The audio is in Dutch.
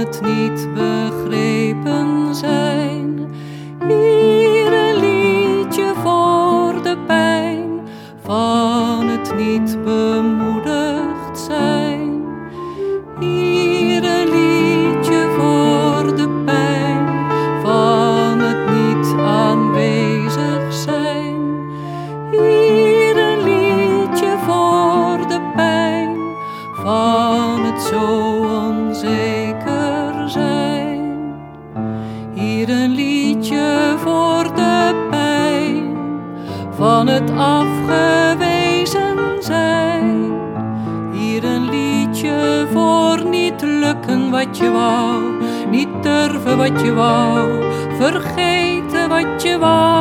het niet begrepen zijn. Hier een liedje voor de pijn van het niet bemoedigd zijn. Hier een liedje voor de pijn van het niet aanwezig zijn. Hier een liedje voor de pijn van het zo onzeker zijn. Hier een liedje voor de pijn van het afgewezen zijn. Hier een liedje voor niet lukken wat je wou, niet durven wat je wou, vergeten wat je wou.